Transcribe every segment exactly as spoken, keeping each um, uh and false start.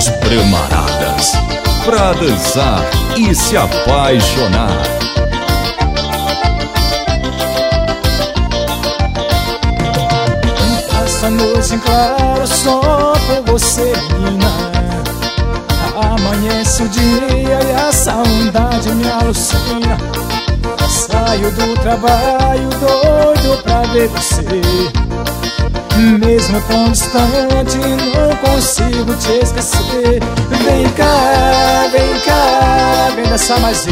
Os Bramaradas, pra dançar e se apaixonar. Essa noite em claro só por você, menina. Amanhece o dia e a saudade me alucina. Saio do trabalho doido pra ver você. Mesmo tão distante não consigo te esquecer. Vem cá, vem cá, vem dançar mais eu.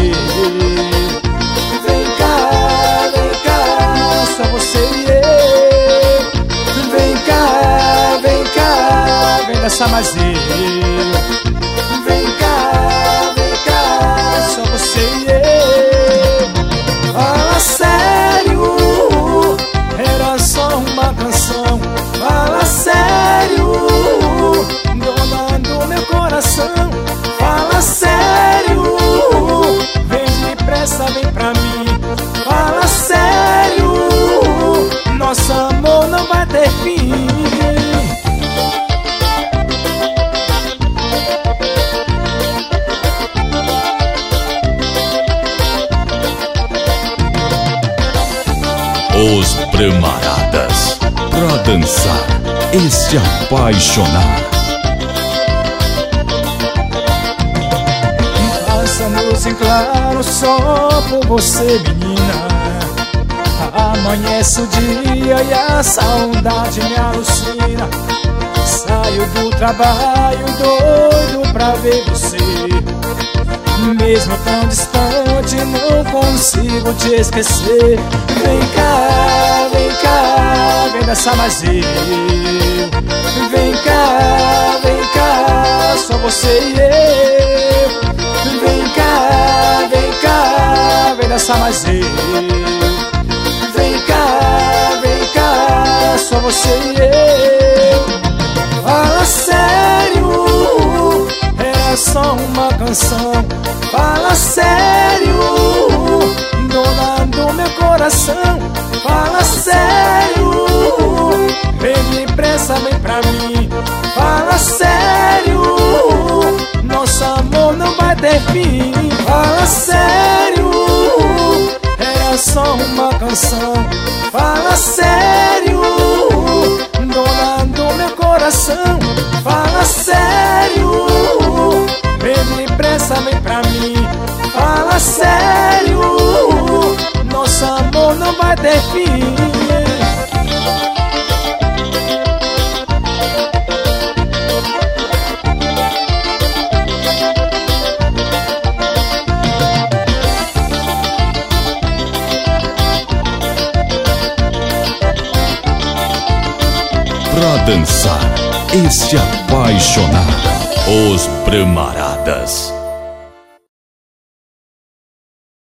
Vem cá, vem cá, só você e eu. Vem cá, vem cá, vem dançar mais eu. Vem cá, vem cá, só você e eu. Fala sério, era só uma canção. Fala sério, dona do meu coração. Fala sério, vem depressa, vem pra mim. Fala sério, nosso amor não vai ter fim. Os Bramaradas, pra dançar e se apaixonar. Passa-nos em claro só por você, menina. Amanhece o dia e a saudade me alucina. Saio do trabalho doido pra ver você. Mesmo tão distante não consigo te esquecer. Vem cá, vem cá, vem dançar mais eu. Vem cá, vem cá, só você e eu. Vem cá, vem cá, vem dançar mais eu. Vem cá, vem cá, só você e eu. Fala sério, é só uma canção. Fala sério, dona do meu coração. Fala sério, vem depressa, vem pra mim. Fala sério, nosso amor não vai ter fim. Fala sério, é só uma canção. Fala sério, dona do meu coração. Fala sério, vem depressa, vem pra mim. Fala sério, nosso amor não vai ter fim. Pra dançar e se apaixonar. Os Bramaradas.